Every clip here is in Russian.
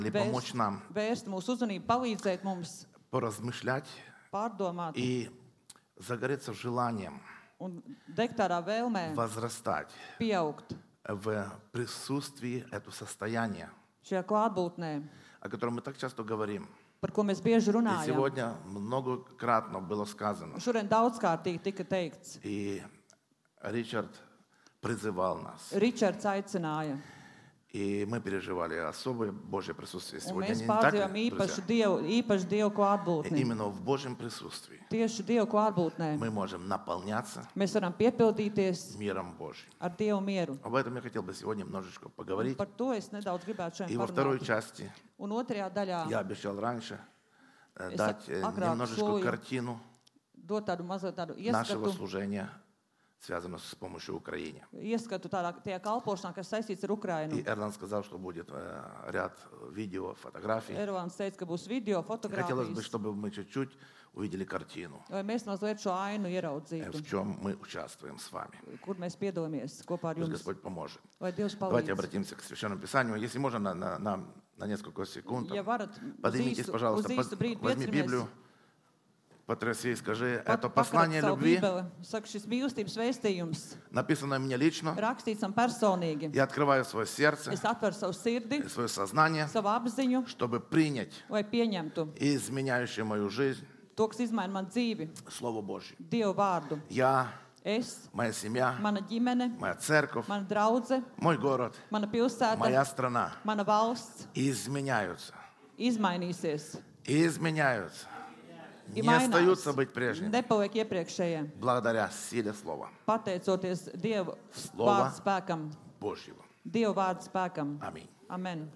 помочь нам vērst mūsu uzmanību, palīdzēt mums поразмышлять pārdomāt и загореться желанием un degt tādā vēlmē возрастать pieaugt в присутствии этого состояния, šajā klātbūtnē, о котором мы так часто говорим. par ko mēs bieži И runājam. сегодня многократно было сказано. Šodien daudzkārtīgi tika teikts. И Ричард призывал нас. Ričards aicināja, И мы переживали особое Божье присутствие un сегодня. mēs Не так ли, pārdzīvojam друзья? īpašu Dievu klātbūtni. Именно в Божьем присутствии Tieši Dievu klātbūtnē мы можем наполняться mēs varam piepildīties миром Божьим. ar Dievu mieru. Об этом я хотел бы сегодня немножечко Un поговорить. par to es nedaudz gribētu И šodien во второй parunāt. части Un otrajā daļā я обещал раньше Es дать agrāk немножечко solīju картину dot tādu mazliet tādu нашего ieskatu, служения, связанного с помощью Украине. ieskatu tajā kalpošanā, kas saistīts ar И Ukrainu. Эрланд сказал, что будет ряд видео, фотографий. Ervāns teica, ka būs video, Хотелось бы, fotogrāfijas, чтобы мы чуть-чуть увидели картину, lai mēs mazliet šo ainu в ieraudzītu, чем мы участвуем с вами. kur mēs piedalāmies kopā ar Пусть jums. Господь поможет. Lai Dievs Давайте palīdz. обратимся к Священному Писанию. Если можно, на несколько секунд. Ja varat, Поднимитесь, пожалуйста, uz īstu brīdi возьми Библию, pieceramies, потряси и скажи, это pakrat послание savu любви, bībeli. Saka, šis mīlestības vēstījums написанное мне лично. rakstīts man personīgi. Я открываю свое сердце, Es atveru savu sirdi, свое сознание, savu apziņu, чтобы принять lai pieņemtu изменяющее мою жизнь to, kas izmaina man dzīvi, Слово Божье. Dievu vārdu. Я, Es, моя семья, mana ģimene, моя церковь, mana draudze, мой город, mana pilsēta, моя страна mana valsts изменяются. izmainīsies. Изменяются. И Не mainās. остаются быть прежними. Nepaliek iepriekšējie. Благодаря силе Слова Pateicoties Dieva Slova. vārdu spēkam. Божьего. Dieva vārdu spēkam. Аминь. Amen.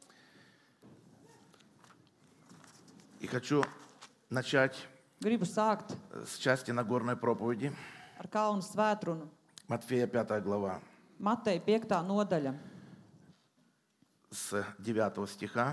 И хочу начать Gribu sākt с части Нагорной проповеди. ar kalnu svētrunu. Матфея 5 глава Mateja 5. nodaļa, с 9 стиха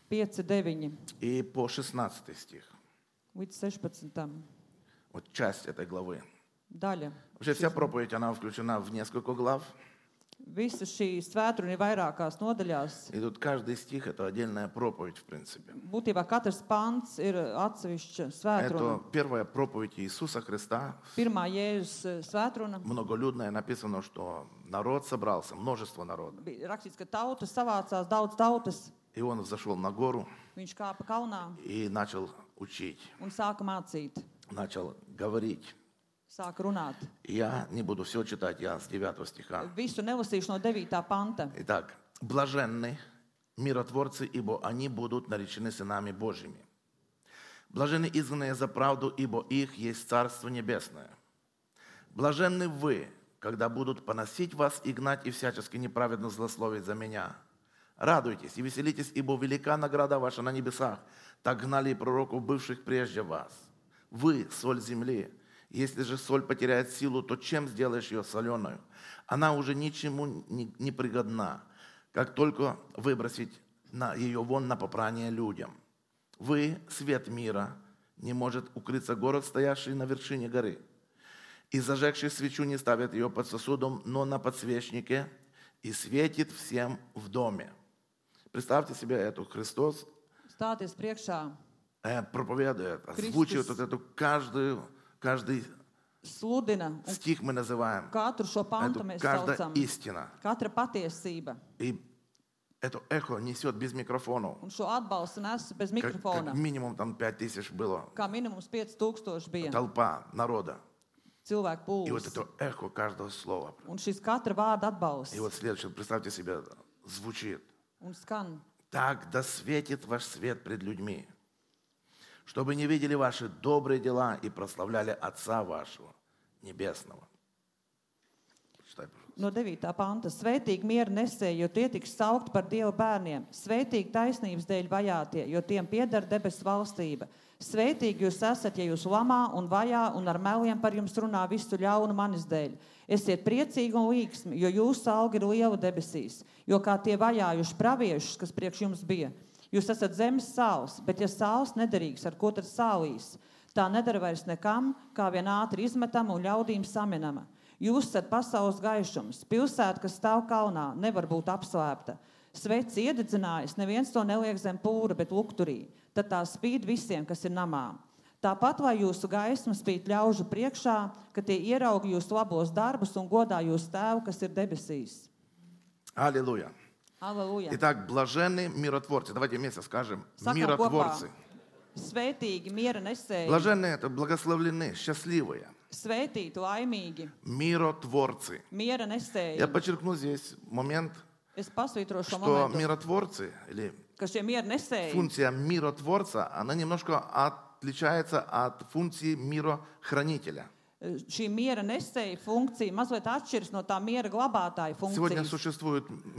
5:9 и по 16 стих. līdz 16. Вот часть этой главы. daļa. Вообще вся проповедь, она включена в несколько глав. Visa šī svētruna ir vairākās nodaļās. И тут каждый стих — это отдельная проповедь, в принципе. Būtībā katrs pants ir atsevišķa svētruna. Это первая проповедь Иисуса Христа. Pirmā Jēzus svētruna Многолюдная, написано, что народ собрался, множество народа. bija rakstīts, ka tautas savācās, daudz tautas. И он взошел на гору Viņš kāpa kalnā и начал учить, un sāka mācīt, начал говорить. sāka runāt. И я не буду все читать, я с 9 стиха. Visu nelasīšu no 9. panta. Итак, блаженны миротворцы, ибо они будут наречены сынами Божьими. Блаженны изгнанные за правду, ибо их есть Царство Небесное. Блаженны вы, когда будут поносить вас и гнать и всячески неправедно злословить за меня. Радуйтесь и веселитесь, ибо велика награда ваша на небесах. Так гнали и пророков, бывших прежде вас. Вы — соль земли. Если же соль потеряет силу, то чем сделаешь ее соленую? Она уже ничему не пригодна, как только выбросить ее вон на попрание людям. Вы — свет мира, не может укрыться город, стоявший на вершине горы. И зажегший свечу не ставят ее под сосудом, но на подсвечнике, и светит всем в доме. Представьте себе это, Христос Stāties priekšā, проповедует, озвучивает вот эту каждый sludina, un стих мы называем, katru šo pantu это mēs каждая saucam. истина. Katra patiesība. И это эхо несет без микрофонов. Un šo atbalstu nes bez Как mikrofona. минимум там 5000 было. Kā minimums 5000 bija Толпа народа. cilvēku И вот pūlis. это эхо каждого слова. Un šis katra vārda И atbalsts. вот следующее, представьте себе, звучит. Un skan. Так да светит ваш свет пред людьми, чтобы не видели ваши добрые дела и прославляли Отца вашего Небесного. Читай, пожалуйста. No 9. panta. Svētīgi miera nesēji, jo tie tiks saukt par Dieva bērniem. Svētīgi taisnības dēļ vajātie, jo tiem pieder debesu valstība. Svētīgi jūs esat, ja jūs lamā un vajā un ar meliem par jums runā visu ļaunu manis dēļ. Esiet priecīgi un līksmi, jo jūsu alga ir liela debesīs, jo kā tie vajājuši praviešus, kas priekš jums bija. Jūs esat zemes sāls, bet ja sāls nederīgs, ar ko tad sālīs? Tā nedara vairs nekam, kā vien ātri izmetama un ļaudīm saminama. Jūs esat pasaules gaišums. Pilsēta, kas stāv kalnā, nevar būt apslēpta. Sveci iededzinājis, neviens to neliek zem pūra, bet lukturī. Tad tā spīd visiem, kas ir namā. Tāpat, lai jūsu gaisma spīd ļaužu priekšā, ka tie ierauga jūsu labos darbus un godā jūsu tēvu, kas ir debesīs. Аллилуйя. Aleluja. Итак, блаженны миротворцы. Давайте вместе скажем. Sakam Миротворцы. kopā. Svētīgi, miera nesēji. Блаженные – это благословлены, счастливые. Svētīti, laimīgi, Миротворцы. miera nesēji. Я подчеркну здесь момент, Es pasvītrošu šo что momentu, миротворцы, или ka šie miera nesēji, функция миротворца, она немножко отличается от функции мирохранителя. šī miera nesēja funkcija mazliet atšķiras no tā miera glabātāja Сегодня funkcijas. существует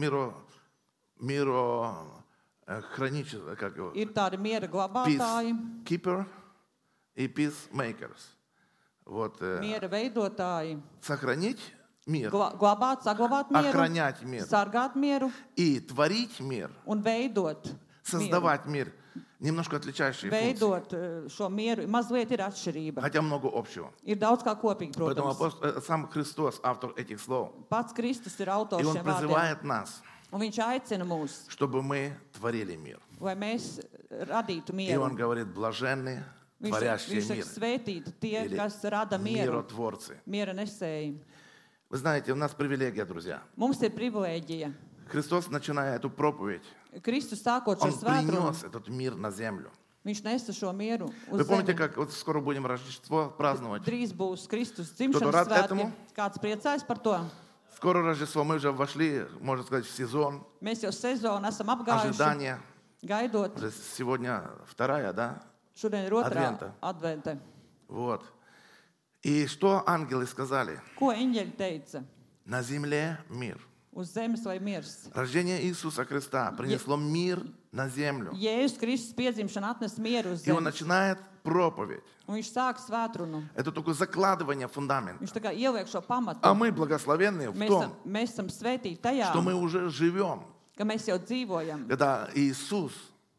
хранитель, как его, Ir tādi miera glabātāji, peacekeeper и peacemakers. Вот, miera veidotāji, сохранить мир, glabāt, saglabāt mieru, охранять мир sargāt mieru и творить мир, un veidot mieru. создавать мир. Немножко отличающие функции, Veidot šo mieru, mazliet ir atšķirība. хотя много общего. Ir daudz kā kopīgi, Поэтому protams. сам Христос, автор этих слов, Pats Kristus ir и autors Он šiem vārdiem. призывает нас, Un viņš aicina mūs, чтобы мы tворили мир. lai mēs radītu И mieru. Он говорит, блаженные, Viņš творящие saka, мир, svētīti tie, или kas rada mieru, миротворцы. miera nesēji. Вы знаете, у нас привилегия, друзья. Mums ir privilēģija. Христос, начиная эту проповедь, Kristus sākot šo Он svētrumu, принес этот мир на землю. viņš nesa šo mieru Вы uz помните, zemi. как вот скоро будем Рождество праздновать? Drīz būs Kristus Кто-то dzimšanas rad svētki. этому? Kāds priecājas par to? Скоро Рождество, мы уже вошли, можно сказать, в сезон Mēs jau sezonu esam apgājuši, ожидания. gaidot. Уже сегодня вторая, да? Šodien ir otrā Adventa. advente. Вот. И что ангелы сказали? Ko eņģeļi teica? На земле мир. Uz zemes vai miers? Рождение Иисуса Христа принесло мир на землю. Jēzus Kristus piedzimšana atnes mieru uz И Он zemes. начинает проповедь. Un viņš sāk svētrunu. Это такое закладывание фундамента. Viņš tā kā ieliek šo pamatu. А мы благословенные в том, Mēs esam svētīti tajā, что мы уже живем. ka mēs jau dzīvojam. Когда Иисус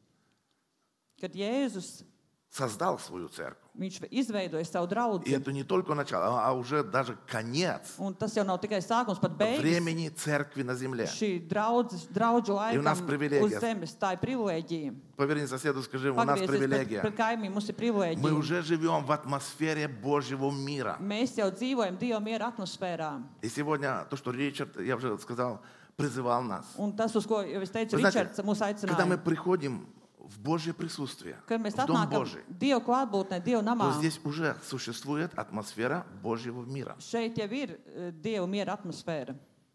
Kad Jēzus, создал свою церковь. viņš izveidoja savu И draudzi. это не только начало, а уже даже конец Un tas jau nav tikai sākums, pat beigas. времени церкви на земле. Šī draudžu И у нас laikam привилегия. uz zemes, tā ir privilēģija. Поверни соседу, скажи, у нас Pagriezies привилегия. pret kaimiņu, mums ir Мы privilēģija. уже живем в атмосфере Божьего мира. Mēs jau dzīvojam Dieva miera atmosfērā. И сегодня то, что Ричард, я уже сказал, призывал нас. Un tas, uz ko jau es teicu, Вы знаете, Ričards mūs когда мы aicināja. приходим в Божье присутствие, Kad mēs в Дом atnākam Божий, Dieva klātbūtnē, Dieva то namā, здесь уже существует атмосфера Божьего мира. šeit jau ir Dieva miera atmosfēra.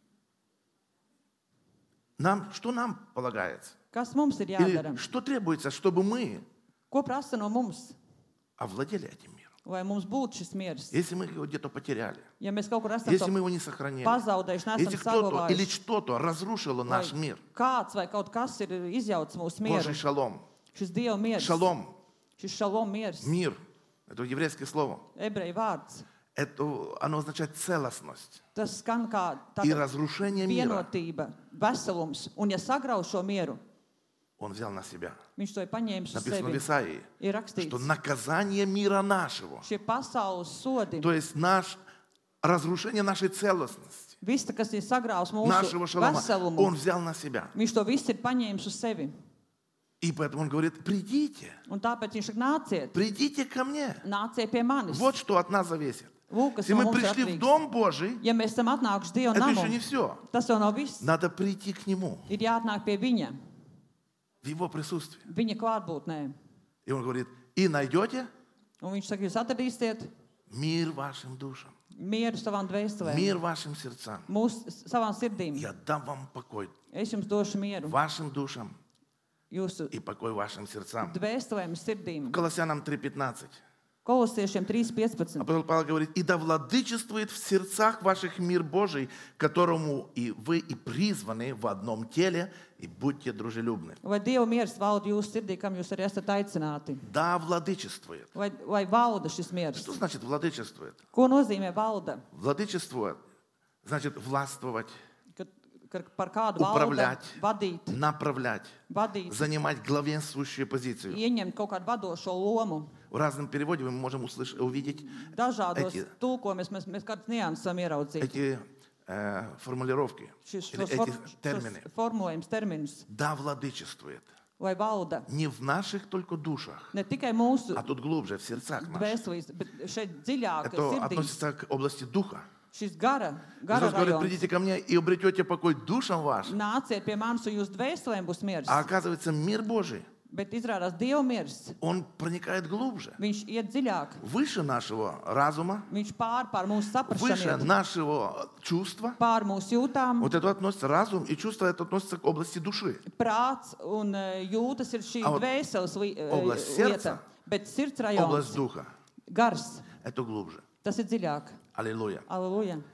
Что нам полагается? Kas mums ir Или jādara? что требуется, чтобы мы Ko prasa no mums, овладели этим миром? lai mums būtu šis miers? Если мы его где-то потеряли, Ja mēs kaut kur esam если to мы его не сохранили, pazaudējuši, neesam если кто-то или saglabājuši, что-то разрушило vai наш мир, kāds vai kaut kas ir izjaucis mūsu mieru, Божий шалом, šis Dieva miers, шалом, šis šalom miers, мир, это еврейское слово, ebreju vārds, оно означает целостность tas skan kā и tāda разрушение мира. vienotība, veselums, un ja sagrauj šo mieru, Он взял на себя. viņš to ir paņēmis uz Написано в sevi. Исаии, Ir что rakstīts, наказание мира нашего, šie pasaules sodi, то есть разрушение нашей целостности, viss, kas ir sagraus нашего mūsu шалома, veselumu, Он взял на себя. viņš to visu ir paņēmis uz sevi. И поэтому Он говорит, придите, Un tāpēc viņš saka, nāciet, придите ко мне. nāciet pie manis. Вот что от нас зависит. Lūk, kas Если no мы mums ir пришли в atkarīgs. Дом Божий, Ja mēs esam atnākuši Dieva это еще не namu, все. tas jau nav viss. Надо прийти к Нему, Ir jāatnāk pie viņa, в Его присутствии. viņa klātbūtnē. И Он говорит, и найдете Un viņš saka, jūs atradīsiet мир вашим душам, mieru savām dvēselēm, мир вашим сердцам. savām sirdīm. Я дам вам покой Es jums došu mieru, вашим душам jūsu и покой вашим сердцам. dvēselēm, sirdīm. Колоссянам 3:15. Kolosiešiem 3:15. Апостол Павел говорит, и да владычествует в сердцах ваших мир Божий, которому и вы и призваны в одном теле, и будьте дружелюбны. Vai Dieva miers valda jūsu sirdī, kam jūs arī esat aicināti? Да, владычествует. Vai valda šis miers? Что значит владычествует? Ko nozīmē valda? Владычествует значит властвовать, Kad par kādu valda, управлять, vadīt, направлять, vadīt, занимать главенствующую позицию. ieņemt kaut kādu vadošo lomu. В разном переводе мы можем увидеть Dažādos Эти- tulkojumus mēs kādas nianses varam ieraudzīt. эти формулировки, или эти термины. Formulējums, terminus, Да владычествует. lai valda Не в наших только душах, ne tikai mūsu а тут глубже, в сердцах наших. dvēselīs, bet šeit dziļāk Это sirdīs. относится к области духа. Šis gara Иисус говорит, rajons. придите ко мне и обретете покой душам вашим. Nāciet pie manis, un jūsu dvēselēm būs miers. А оказывается, мир Божий, Bet izrādās Dieva miers. он проникает глубже. Viņš iet dziļāk. Выше нашего разума, Viņš pār mūsu выше saprašanu, нашего чувства. pār mūsu jūtām. Вот это относится разум и чувство, это относится к области души. Prāts un jūtas ir šī A вот dvēseles область lieta. сердца, Bet sirds Область rajons, духа, gars, это глубже. tas ir dziļāk. Аллилуйя. Aleluja.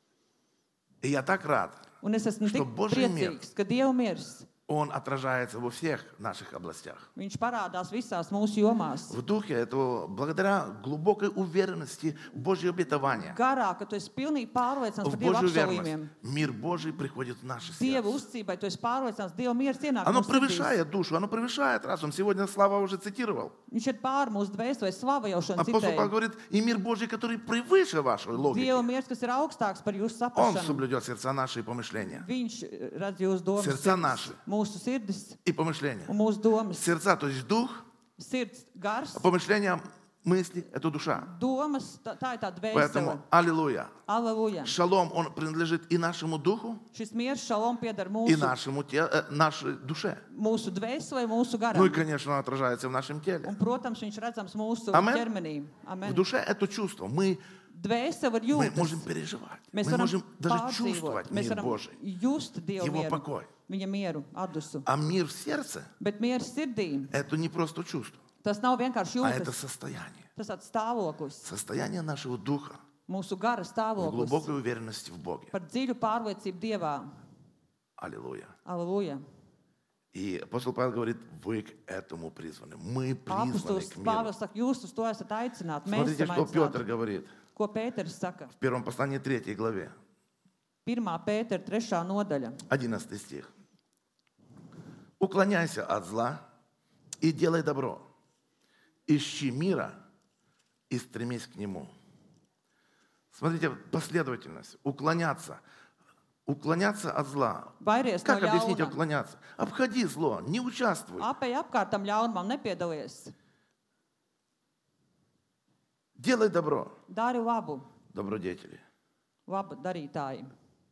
И я так рад, Un es esmu Что tik Божий мир. priecīgs, ka Dieva miers, он отражается во всех наших областях. viņš parādās visās mūsu jomās. В духе это благодаря глубокой уверенности в Божье обетование. Garā, ka tu esi pilnīgi pārliecināts В par Dieva Божью apsolījumiem. верность. Мир Божий приходит в наше Dieva сердце. uzticībai tu esi pārliecināts, Dieva miers ienāk Оно mūsu sirdīs. превышает душу, оно превышает разум. Сегодня Слава уже цитировал. Viņš ir pār mūsu dvēselē, slava jau šodien Апостол Павел citēja. говорит, и мир Божий, который превыше вашей логики, Dieva miers, kas ir augstāks par jūsu он saprašanu. соблюдет сердца наши и помышления. Viņš redz jūsu domas, Сердца наши mūsu sirdis и помышления. un mūsu domas. Сердца, то есть дух, Sirds gars, а помышления, мысли – это душа. domas, tā ir tā dvēsele. Поэтому, аллилуйя. Aleluja. Шалом, он принадлежит и нашему духу, Šis miers šalom pieder и mūsu, нашей душе. mūsu dvēselē, mūsu Ну и, garam. конечно, он отражается в нашем теле. Un, protams, viņš redzams mūsu Amen. ķermenī. В Amen. душе это чувство. Мы Dvēsele var мы jūtas. можем переживать. Mēs Мы varam можем даже pārdzīvot. чувствовать Mēs мир varam Божий, just Dievu Его mieru, покой. viņa mieru, atdusu. А мир в сердце Bet miers sirdī, – это не просто чувство, tas nav vienkārši а это jūtas. состояние. Tas tāds stāvoklis, Состояние нашего духа mūsu gara в stāvoklis глубокой уверенности в Боге. par dziļu pārliecību Dievā. Аллилуйя. Aleluja. И апостол Павел говорит, вы к этому призваны. Мы призваны Apostols к миру. Pāvils saka, jūs uz to esat aicināti. Mēs Смотрите, esam что Петр aicināti. говорит Ko Pēters saka? в первом послании 3 главе, 1. Pētera 3. nodaļa. 11 стих. Уклоняйся от зла и делай добро. Ищи мира и стремись к нему. Смотрите, последовательность. Уклоняться. Уклоняться от зла. Vairies no Как объяснить ļauna. уклоняться? Обходи зло, не участвуй. Apēj apkārtam ļaunumam, nepiedalies. Делай добро. Dari labu, Добродетели. labu darītāji.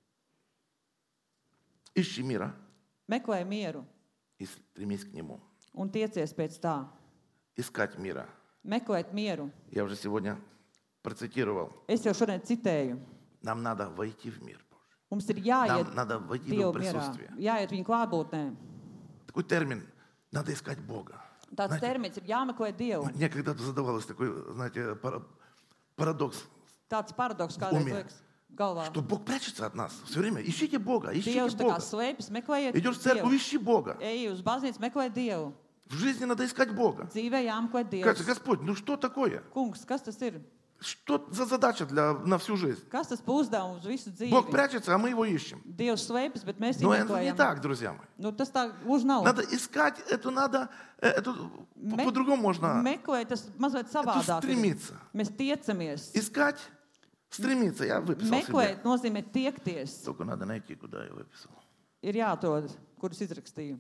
Ищи мира Meklē mieru и стремись к нему. un tiecies pēc tā. Искать мира. Meklēt mieru. Я уже сегодня процитировал. Es jau šodien citēju. Нам надо войти в мир Божий. Mums ir jāiet Нам надо войти в его Dieva mierā, присутствие. jāiet viņa klātbūtnē. Такой термин. Надо искать Бога. Tāds Знаете, termins ir jāmeklē Dievu. мне когда-то задавалось такой, знаете, парадокс, Tāds paradoks kādreiz Umie. liekas galvā. что Бог прячется от нас все время. Ищите Бога, ищите Dievs tā kā Бога. slēpjas, meklējiet Идешь в церковь, Dievu. ищи Бога. Ej uz baznīcu, meklē Dievu. В жизни надо искать Бога. Dzīvē jāmeklē Кажется, Dievs. Господь, ну что такое? Kungs, kas tas ir? Что за задача на всю жизнь? Kas tas pa uzdevumu uz visu Бог dzīvi? прячется, а мы его ищем. Dievs slēpjas, bet mēs Но viņu это не meklējam. так, друзья мои. Nu, tas tā gluži nav. Надо искать, это по-другому можно. Meklēt, tas mazliet Это savādāk. ir. стремиться. Mēs tiecamies. Искать, стремиться. Я выписал себе. Meklēt nozīmē tiekties. Только надо найти, куда я выписал. Ir jāatrod, kurus izrakstīju.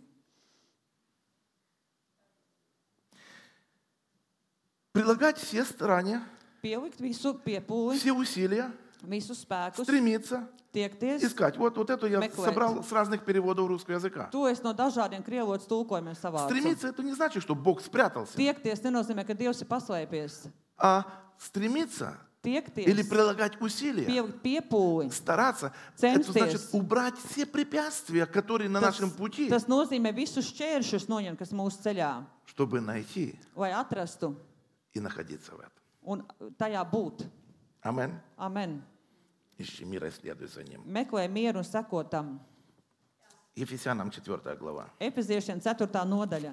Прилагать все старания, Pielikt visu piepūli, все усилия, visus spēkus, стремиться, tiekties. искать. Вот это я Meklēt. собрал с разных переводов русского языка. To es no dažādiem krievotas tulkojumiem savācu. Стремиться это не значит, что Бог спрятался. Tiekties nenozīmē, ka Dievs ir paslēpies. А стремиться или Tiekties, прилагать усилия, pielikt piepūli. стараться, Censties. это значит убрать все препятствия, которые на нашем пути, Tas nozīmē visus šķēršus noņemt, kas mūsu ceļā, чтобы найти lai atrastu и находиться в этом. un tajā būt. Аминь. Amen. Ищи мира и следуй за ним. Meklē mieru un seko tam. Ефесянам 4 глава. Efeziešiem 4. nodaļa.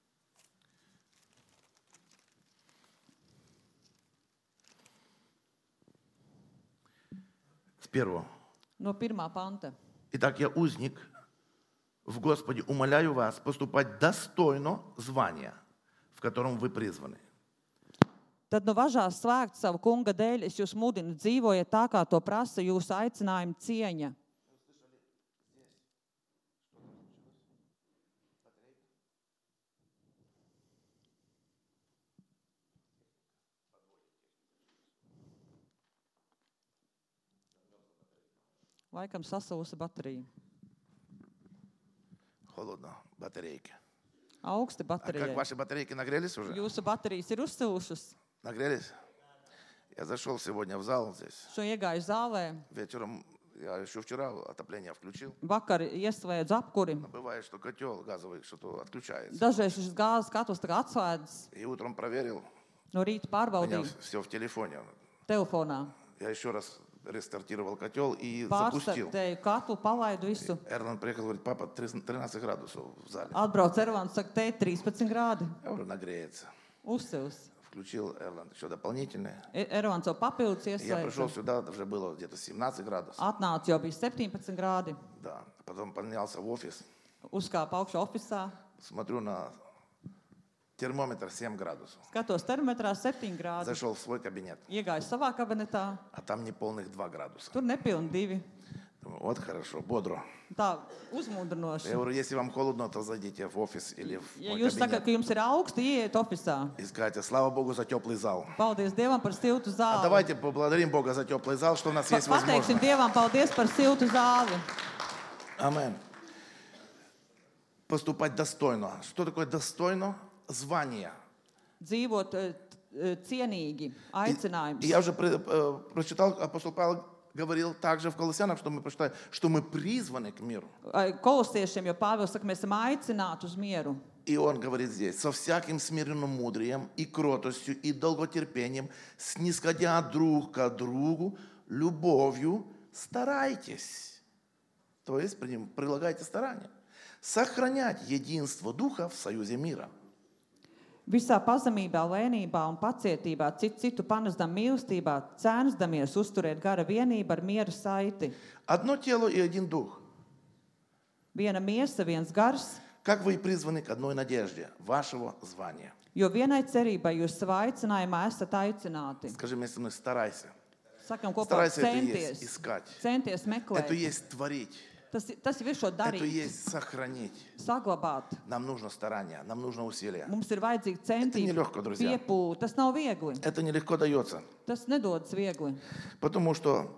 С 1. No 1. panta. Итак, я узник в Господе, умоляю вас поступать достойно звания, в котором вы призваны. Tad nu važās slēgt savu kunga dēļ, es jūs mudinu dzīvojiet tā, kā to prasa jūsu aicinājuma cieņa. Laikam sasūsa baterija. Холодно, батарейки. Augsti А как baterija. ваши батарейки нагрелись уже? Jūsu baterijas ir uzsilšas. Нагрелись? Я зашел сегодня в зал здесь. Šo iegāju zālē. Вечером, я еще вчера отопление включил. Vakar ieslēdzu apkuri. Но бывает, что котел газовый что-то отключается. Dažreiz šis gāzes katls tā kā atslēdzas. И утром проверил, No rīta у меня pārbaudīju все в телефоне. telefonā. Я еще раз рестартировал котел и запустил. Pārstartēju katlu, palaidu visu. Эрланд приехал, говорит, папа, 13 градусов в зале. Atbrauc Ervāns, saka, te 13 grādi. Я говорю, нагреется. Uzsils. Включил Эрланд еще дополнительное. Ervāns jau papildus Я пришел ieslēdza. сюда, уже было где-то 17 градусов. Atnāca jau bija 17 grādi. Да. Потом поднялся в офис, Uzkāpa augšā ofisā. смотрю на термометр 7 градусов. Skatos termometrā 7 grādi. Зашел в свой кабинет, Iegāju savā kabinetā. а там неполных 2 градуса. Tur nepilni 2. Думаю, вот хорошо, бодро. Tā Я uzmundrinoši. говорю, если вам холодно, то зайдите в офис или в Ja мой jūs sakat, кабинет ka jums ir augsti, ieiet ofisā. и скажете, слава Богу за теплый зал. Paldies Dievam par siltu А zāli. давайте поблагодарим Бога за теплый зал, что у нас есть Pateiksim возможность. Dievam paldies par siltu zāli. Амин. Поступать достойно. Что такое достойно? Звание. Dzīvot cienīgi, И aicinājums. я уже прочитал, апостол Павел говорил также в Колоссянам, что мы прочитали, что мы призваны к миру. Kolosiešiem, jo Pāvils saka, mēs esam aicināti uz mieru. И он говорит здесь, со всяким смиренным мудрием и кротостью и долготерпением, снисходя друг к другу, любовью старайтесь. То есть прилагайте старания. Сохранять единство духа в союзе мира. Visā pazemībā, lēnībā un pacietībā, citu panesdam mīlestībā, censdamies uzturēt gara vienību ar miera saiti. Одно тело и один дух. Viena miesa, viens gars, Как вы призваны к одной надежде вашего звания. jo vienai cerībai jūs savā aicinājumā esat aicināti. Скажи мне со мной, старайся. Sakam kopā, Старайся это есть centies, искать. centies Это meklēt. есть творить. Tas ir visu šo Это darīt, есть сохранить. saglabāt. Нам нужно старание, нам нужно усилие. Mums ir vajadzīga centība, nелегко, друзья. piepūle. Tas nav viegli. Это нелегко дается. Tas nedodas viegli. Потому что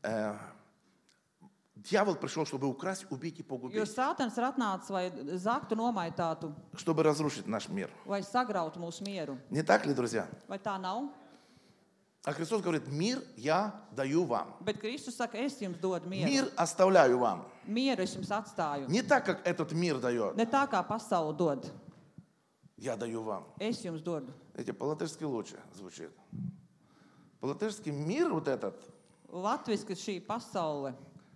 дьявол пришел, чтобы украсть, убить и Jo погубить. Sātans ir atnācis, lai zaktu, nomaitātu Чтобы разрушить наш мир. vai sagrautu mūsu mieru. Не так ли, друзья? Vai tā nav? А Христос говорит, мир я даю вам. Bet Kristus saka, es jums dodu mieru. Мир оставляю вам. Mieru es jums atstāju. Не так, как этот мир дает. Ne tā kā pasaule dod. Я даю вам. Es jums dodu. Эти по-латышски лучше звучит. По-латышски мир вот этот, Latviski šī pasaule.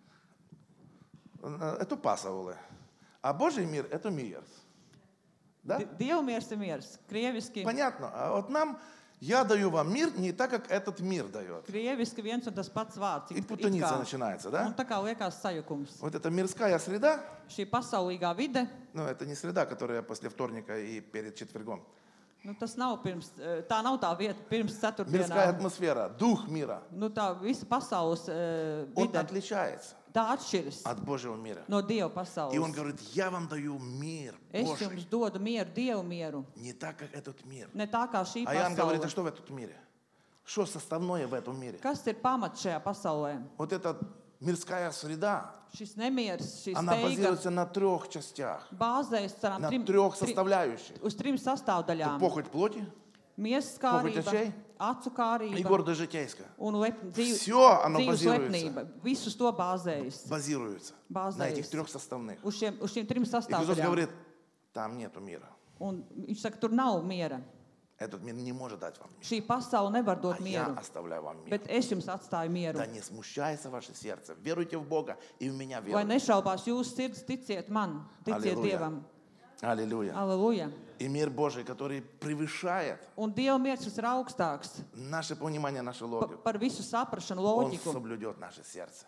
это пасаулы. А Божий мир это мир. Да? Dievmiers ir miers. Krieviski. Понятно. А вот нам, я даю вам мир не так, как этот мир дает. Krieviski viens un tas pats vārds. И путаница начинается, Un да? tā kā liekas sajukums. Вот эта мирская среда, Šī pasaulīgā vide, ну это не среда, которая после вторника и перед четвергом. nu, tas nav pirms, tā nav tā vieta pirms Мирская ceturtdienām. атмосфера, дух мира, Nu, tā visa pasaules он vide, отличается tā atšķiras от Божьего мира. no Dieva И он pasaules. говорит, я вам даю мир Es Божий, jums dodu mieru, Dievu mieru. не так, как этот мир. Ne tā kā šī А Иоанн говорит, а pasaule. что в этом мире? Что составное в этом мире? Kas ir pamats šajā pasaulē? Вот эта мирская среда, Šis nemieris, šī она steiga базируется на 3 частях, bāzējas caram на 3 составляющих. uz 3 sastāvdaļām. Похоть плоти Miesas Pogūt kārība, šeit? acu и kārība гордость житейская. un Всё оно dzīves базируется. lepnība. Visus to bāzējas. Базируется на этих 3 составных. Uz šiem 3 И Христос sastāvdaļām. говорит, там нету мира. Un viņš saka, tur nav miera. Этот мир не может дать вам мир. Šī pasaule nevar А dot я mieru, оставляю вам мир. bet es jums atstāju mieru. Да не смущается ваше сердце. Веруйте в Бога и в меня Vai веруйте. nešaubās jūsu sirds, ticiet man, ticiet Halleluja. Dievam. Аллилуйя. Aleluja. И мир Божий, который превышает Un Dieva miers, kas ir augstāks наше понимание, нашу логику, par visu saprašanu, Он loģiku, соблюдет наше сердце.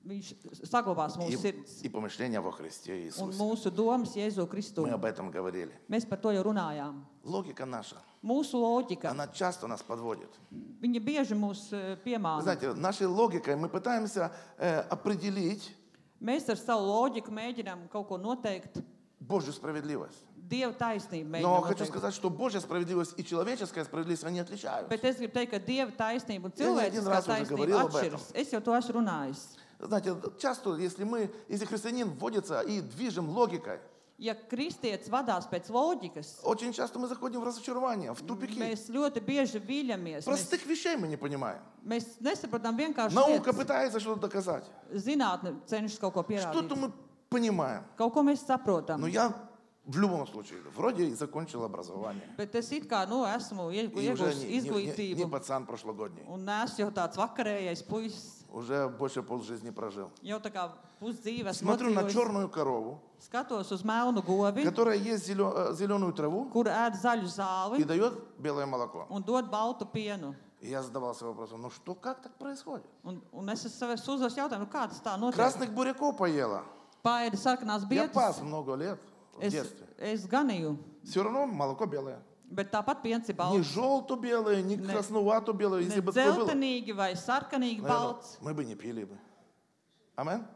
viņš saglabās mūsu sirds и помышления во Христе un Иисусе. mūsu domas Jēzu Kristu. Мы об этом говорили. Mēs par to jau runājām. Логика наша, Mūsu loģika, она часто нас подводит. viņa bieži mūs Вы piemāna. знаете, нашей логикой мы пытаемся определить Mēs ar savu loģiku mēģinām kaut ko noteikt, Божью справедливость. Dieva taisnību Но mēģinām хочу noteikt. сказать, что Божья справедливость и человеческая справедливость, они отличаются. Bet es gribu teikt, ka Dieva taisnība un Я не один cilvēciskā раз уже taisnība говорил об atšķiras. Es jau to esmu runājis. Знаете, часто, если христианин вводится и движем логикой, Ja kristietis vadās pēc loģikas, очень часто мы заходим в разочарование, в тупики. mēs ļoti bieži viļamies. Простых вещей мы не понимаем. Mēs nesaprotam vienkārši Наука lietas. пытается что-то доказать. Zinātne cenšas kaut ko Что-то pierādīt. мы понимаем. Kaut ko mēs saprotam. Но я в любом случае вроде и закончил образование. Bet es it kā esmu И уже iegūstis не izglītību пацан прошлогодний. un neesmu jau tāds vakarējais puisis. Уже больше полжизни прожил. Jau tā kā pusdzīves Смотрю на nodzīvojis. черную корову, Skatos uz melnu govi, которая ест зеленую траву kur ēd zaļu и zāli дает белое молоко. un dod baltu pienu. И я задавался вопросом, ну что, как так происходит? Un es sev uzdevu jautājumu, kā tas tā notiek. Красных буряков поела. Paēdi sarkanās Я biedras. пас много лет в детстве. Es ganīju, Все равно молоко белое. bet tāpat piens ir Не balts. желто-белое, не красновато-белое. Если Ne бы такое было, dzeltenīgi vai sarkanīgi наверное, balts. мы бы не пили бы. Амен?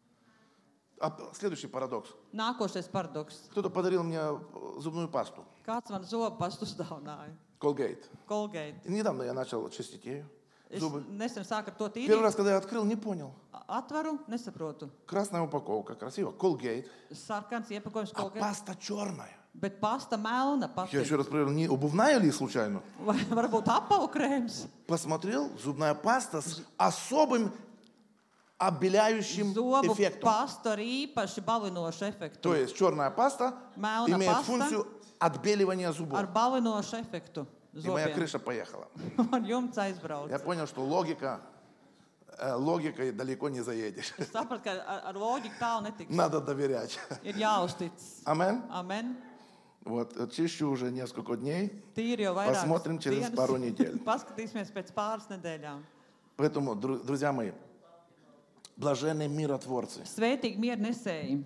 Следующий парадокс. Nākošais paradoks. Кто-то подарил мне зубную пасту. Kāds man zobu pastu uzdāvināja? Colgate. Colgate. И недавно я начал чистить ею Es зубы. nesen sāku ar to Первый tīrīt. раз, когда я открыл, не понял. Atveru, nesaprotu. Красная упаковка, красиво. Colgate. Sarkans iepakojums А Colgate. паста черная. Bet pasta melna Я pati. еще раз проверил, не обувная ли случайно? Vai varbūt apavu krēms? Посмотрел, зубная паста с особым обеляющим Zobu эффектом. pastu ar īpaši balinošu efektu. То есть черная паста Melna имеет pasta функцию отбеливания Ar зубов. balinošu efektu. И моя Zobiem. крыша поехала. Man jumts aizbrauc. Я понял, что логикой далеко не заедешь. Es sapratu, ka ar loģiku tālu netiks. Надо доверять. Ir jāuztic. Амен. Amen. Вот, чищу уже несколько дней. Tīri jau vairāk. Посмотрим через пару недель. Paskatīsimies pēc pāris nedēļām. Поэтому, друзья мои, блаженные миротворцы. Svētīgi miernesēji.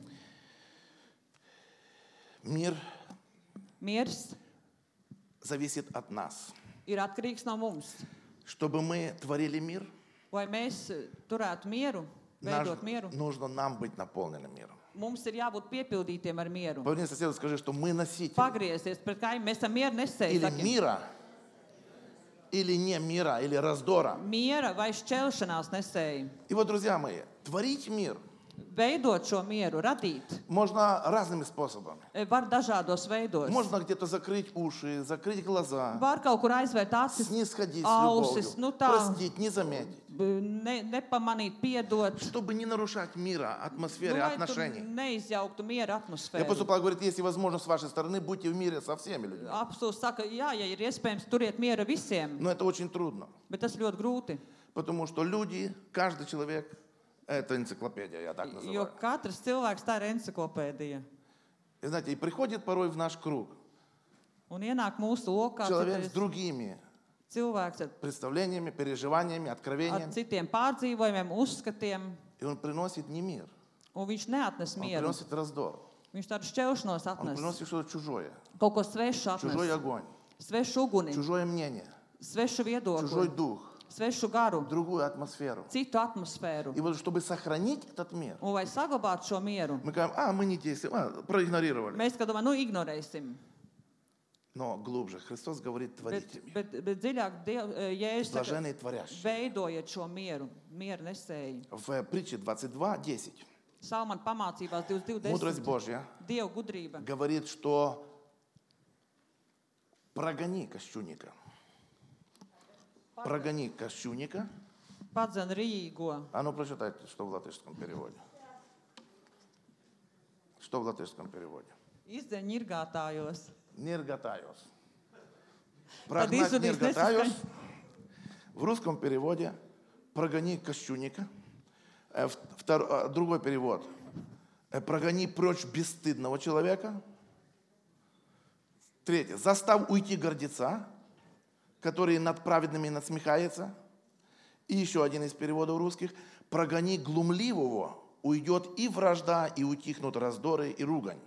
Мир Miers зависит от нас. ir atkarīgs no mums. Чтобы мы творили мир, Lai mēs turētu mieru, veidot mieru, нужно нам быть наполненным миром. mums ir jābūt piepildītiem ar mieru. Поверни соседу, скажи, что мы носители Pagriezties pret kaimiņu, mēs esam mieru nesēji. или sakiet. мира, или не мира, или раздора. Miera vai šķelšanās nesēji. И вот, друзья мои, творить мир Veidot šo mieru, radīt, можно разными способами. var dažādos veidos. Можно где-то закрыть уши, закрыть глаза, Var kaut kur aizvērt acis, снисходить с ausis, любовью, nu tā, простить, не заметить. nepamanīt, piedot. Чтобы не нарушать мира, Nu, атмосферы, lai tu отношений. neizjauktu miera И апостол atmosfēru. Павел говорит, если возможно с вашей стороны, будьте в мире со всеми людьми. Apstults saka, jā, ja ir iespējams, turiet miera visiem, Но это очень трудно, bet tas ļoti grūti. потому что люди, каждый человек, это энциклопедия, я так Jo называю. katrs cilvēks tā ir enciklopēdija. И знаете, и приходит порой в наш круг Un ienāk mūsu lokā человек с citreiz другими cilvēks ar представлениями, переживаниями, откровениями, citiem pārdzīvojumiem, uzskatiem, и он приносит не мир, un viņš neatnes он mieru. приносит раздор, Viņš tādu šķelšanos он atnes, приносит что-то чужое, kaut ko svešu чужой atnes, огонь, svešu uguni, чужое мнение, svešu чужой viedokli, дух, svešu garu, другую атмосферу. citu atmosfēru. И вот чтобы сохранить этот мир, Un vai saglabāt šo mieru? мы говорим, мы не действуем, проигнорировали. Mēs, kad domājam, ignorēsim. Но глубже Христос говорит, творите мир. Bet dziļāk Jēzus saka, Блаженные творящие. veidojiet šo mieru, mieru nesēji. В притче 22:10 Salmāna pamācībās мудрость 22.10. Божья Dieva gudrība. говорит, что прогони кощунника. Прогони кощунника. Padzen rīgo. А ну прочитайте, что в латышском переводе. Что в латышском переводе? Izdzen ņirgātājos. Ниргатайос. Tad Прогнать izsudīs ниргатайос. В русском переводе прогони кощунника. Другой перевод. Прогони прочь бесстыдного человека. Третье. Заставь уйти гордеца, который над праведными насмехается. И еще один из переводов русских. «Прогони глумливого, уйдет и вражда, и утихнут раздоры и ругань».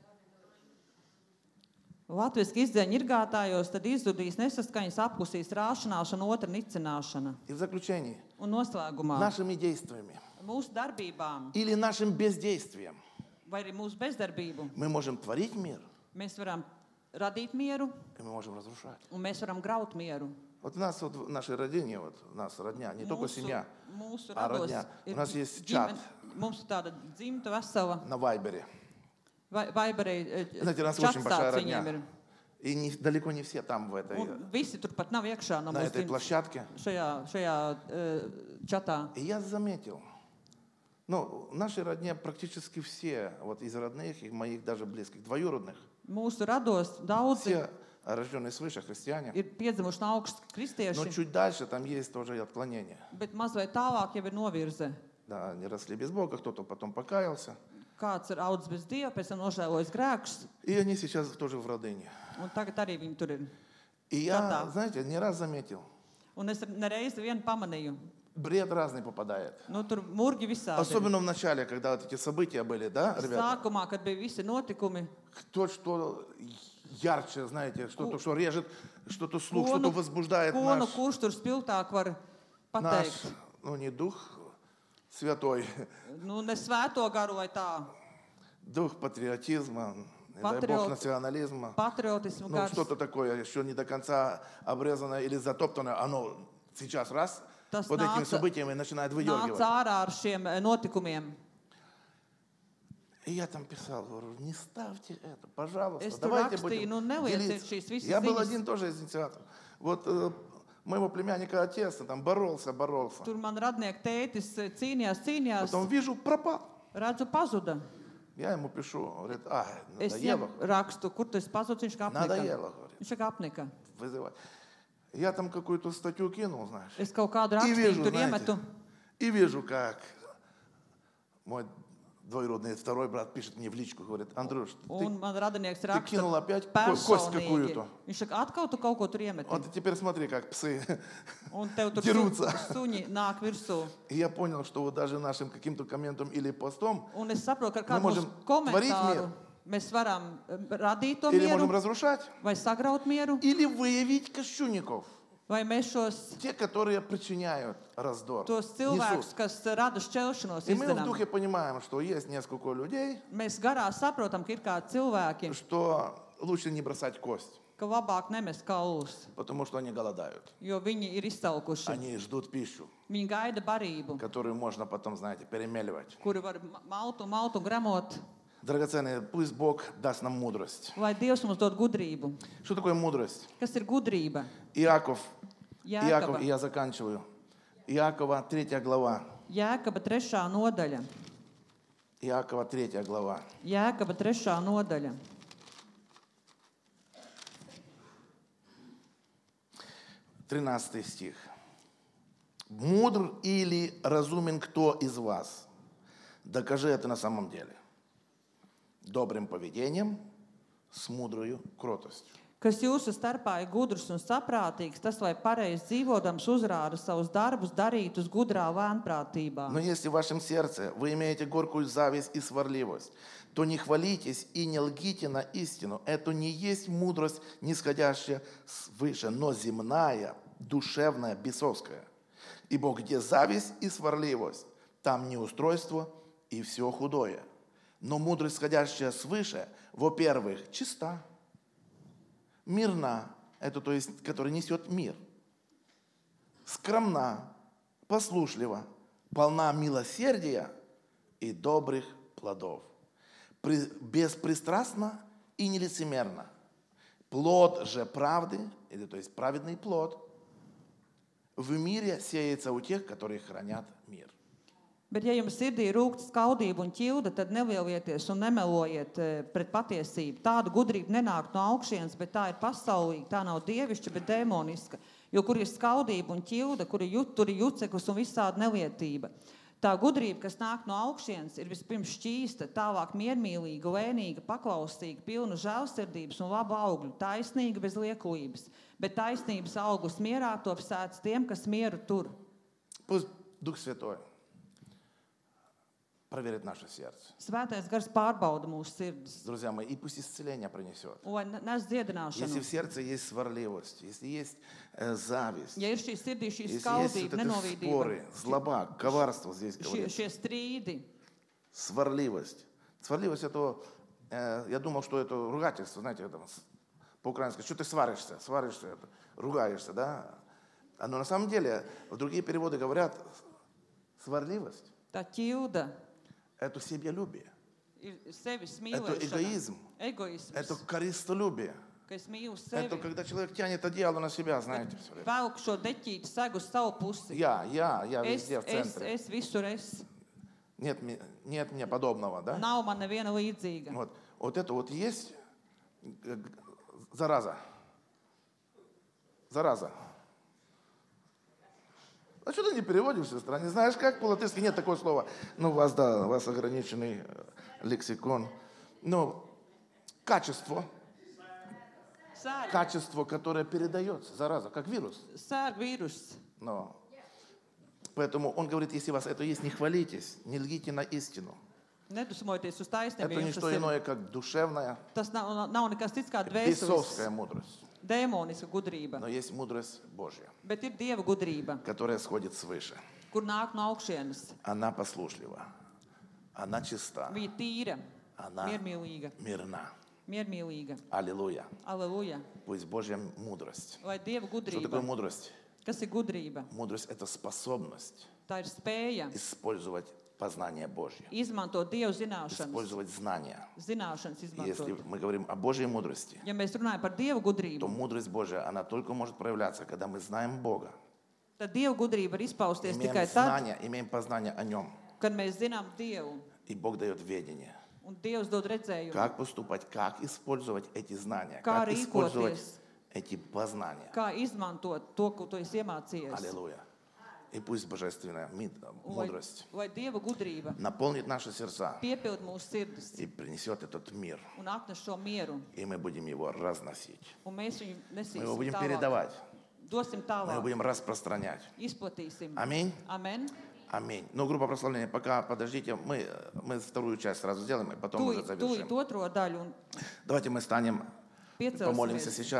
Latviski izdzēņu irgātājos, tad izzudīs nesaskaņas, apklusīs rāšanāšana, otra nicināšana. И в заключении. Un noslēgumā Нашими действиями mūsu darbībām или нашим бездействием vai arī mūsu bezdarbību мы можем tворить мир, mēs varam radīt mieru и мы можем разрушать. un mēs varam graut mieru. Вот у нас вот в нашей родине, вот у нас родня, не только семья, mūsu а rados родня. У ir нас есть чат mums ir tāda dzimta vesela на Вайбере. Vaiberī Знаете, у нас čats очень большая tāds viņiem родня. ir. И далеко не все там в этой, Un visi turpat nav iekšā no на mūsu этой dzimtas площадке. šajā čatā. И я заметил, в нашей родне практически все, вот из родных, и моих даже близких, двоюродных, Mūsu rados daudzi все рожденные свыше христиане, ir piedzimuši no augšas но kristieši, чуть дальше там есть тоже и отклонения. bet mazliet tālāk jau ir novirze. Да, они росли без Бога, кто-то потом покаялся. Kāds ir audzis bez Dieva, pēc tam nožēlojis grēkus, И они сейчас тоже в родыне. un tagad arī viņi tur ir. И я, знаете, не раз заметил, Un es nereizi vienu pamanīju. бред разный попадает. Tur murgi visādi. ir. Особенно в начале, когда вот эти события были, да, ребята? Sākumā, kad bija visi notikumi, Кто что ярче, знаете, что-то, что режет, что-то слух, ko что-то возбуждает ko nu наш, kurš tur spilgtāk var наш, pateikt. не дух святой, Nu, ne svēto garu vai tā, дух патриотизма, не дай Патриот. бог национализма. patriotismu gars. Что-то такое, еще не до конца обрезанное или затоптанное, оно сейчас раз, Tas вот этими nāca- событиями начинает выдергивать. Nāca ārā ar šiem notikumiem. И я там писал, говорю, не ставьте это, пожалуйста, Es tur давайте rakstīju, будем nu nelieciet делиться. šīs visas Я был ziņas. один тоже из инициаторов. Вот моего племянника отец там боролся. Tur man radnieka tētis cīnījās, Потом вижу, пропал. redzu pazuda. Я ему пишу, говорит, Es надоело, viņam rakstu, kur tas pazudis, viņš kā apnika. надоело, говорит, Viņš kā apnika. вызывать. Я там какую-то статью кинул, знаешь, Es kaut kādu и вижу, rakstīju tur знаете, iemetu. и вижу, как мой двоюродный второй брат пишет мне в личку, говорит, Андрюш, Un man radinieks ты кинул raksta опять кость personīgi. какую-то. Viņš saka, atkal tu kaut ko tur iemeti. Вот и теперь смотри, как псы. Un tev tur Ķerūca. suņi nāk virsū. И я понял, что вот даже нашим каким-то комментом или постом Un es saprotu, ka ar kādu можем mūsu komentāru tvarīt mēs varam radīt to или mieru можем разрушать, vai sagraut mieru, или выявить кощунников, vai mēs šos те, которые причиняют раздор, tos несут. cilvēkus, kas rada šķelšanos, И мы в izdarām. духе понимаем, что есть несколько людей, Mēs garā saprotam, ka ir kādi cilvēki, что лучше не бросать кость, ka labāk nemest kaulus, потому что они голодают. jo viņi ir izsalkuši. Они ждут пищу, Viņi gaida barību, которую можно потом, знаете, перемеливать. kuri var malt un gremot, Драгоценные, пусть Бог даст нам мудрость. lai Dievs mums dod gudrību. Что такое мудрость? Kas ir gudrība? Иаков, Jēkaba, и я заканчиваю. Иакова 3 глава. Jēkaba 3. nodaļa. Иакова 3 глава. Jēkaba 3. nodaļa. 13 стих. Мудр или разумен кто из вас? Докажи это на самом деле. Добрым поведением, с мудрою кротостью. Kas jūsu starpā ir gudrs un saprātīgs, tas, lai pareizi dzīvodams uzrāda savus darbus, darītus gudrā lēnprātībā. Но если в вашем сердце вы имеете горькую зависть и сварливость, то не хвалитесь и не лгите на истину. Это не есть мудрость, нисходящая свыше, но земная, душевная, бесовская. Ибо где зависть и сварливость, там неустройство и все худое. Но мудрость, сходящая свыше, во-первых, чиста, мирна, это то есть, которая несет мир, скромна, послушлива, полна милосердия и добрых плодов, беспристрастна и нелицемерна. Плод же правды, или то есть праведный плод, в мире сеется у тех, которые хранят мир. Bet, ja jums sirdī rūkst skaudība un ķilda, tad nelielieties un nemelojiet pret patiesību. Tāda gudrība nenāk no augšienes, bet tā ir pasaulīga. Tā nav dievišķa, bet demoniska. Jo kur ir skaudība un ķilda, tur ir juceklis un visāda nelietība. Tā gudrība, kas nāk no augšienes, ir vispirms šķīsta, tālāk miermīlīga, lēnīga, paklausīga, pilna žēlsirdības un labu augļu, taisnīga bez liekulības. Bet taisnības auglis mierā top sēts tiem, kas mieru tur. Пусть Дух Святой проверит наше сердце. Svētais gars pārbauda mūsu sirdis. Друзья мои, и пусть исцеление принесет. Un lai nes dziedināšanu. Если в сердце есть сварливость, если есть зависть, Ja ir šī sirdī šī если есть skaudība, вот эти споры, nenovīdība, злоба, коварство здесь šie говорится, strīdi, сварливость. Сварливость это, я думал, что это ругательство, знаете, это по-украински, что ты сваришься, это, ругаешься, да? Но на самом деле, другие переводы говорят, сварливость tā ķilda – это себялюбие, ir sevis это mīlēšana, эгоизм, egoisms, это корыстолюбие. ka es mīlu Это sevi, когда человек тянет одеяло на себя, знаете, все время. velk šo deķīti segu uz savu pusi. Я Es, везде в центре. es visur es. Нет мне подобного, да? Nav man neviena līdzīga. Вот это вот есть зараза. Зараза. А что ты не переводишь, сестра? Не знаешь, как по-латышски? Нет такого слова. Ну, у вас ограниченный лексикон. Но качество, которое передается, зараза, как вирус. Sērg vīrus. Но поэтому он говорит, если у вас это есть, не хвалитесь, не лгите на истину. Nedusmojieties uz taisnību. Это не что иное, как душевная, Tas nav nekas cits kā бесовская dvēseles, мудрость. dēmoniska gudrība. Но есть мудрость Божья, Bet ir Dieva gudrība, которая сходит свыше. kur nāk no augšienes. Она послушлива, она чиста, Viņa tīra, она miermīlīga, мирна. Аллилуйя. Aleluja. Пусть Божья мудрость. Lai Dieva Что такое gudrība, мудрость? kas ir gudrība, Мудрость – это способность tā ir spēja использовать познание Божье, izmantot Dieva zināšanas, использовать знания. zināšanas Если izmantot. мы говорим о Божьей мудрости, Ja mēs runājam par Dieva то gudrību, мудрость Божья, она только может проявляться, когда мы знаем Бога, tad Dieva gudrība var izpausties имеем tikai tad, знания, имеем познание о Нем, kad mēs zinām Dievu и Бог дает ведение. un Dievs dod redzējumu. Как поступать, как использовать эти знания, Kā как использовать rīkoties, эти познания. kā izmantot to, ko tu esi iemācījies. Аллилуйя. И пусть божественная Un lai, мудрость lai Dieva gudrība наполнит наши сердца piepild mūsu sirdis и принесет этот мир, un atnes šo mieru, и мы будем его разносить. un mēs viņu Мы его nesīsim будем tālāk. передавать, Dosim мы его tālāk, будем распространять. izplatīsim. Аминь. Amen. Аминь. Ну, группа прославления, пока подождите, мы вторую часть сразу сделаем, и потом уже Tūlīt завершим. otro daļu un Давайте мы станем, помолимся piecelsimies. сейчас.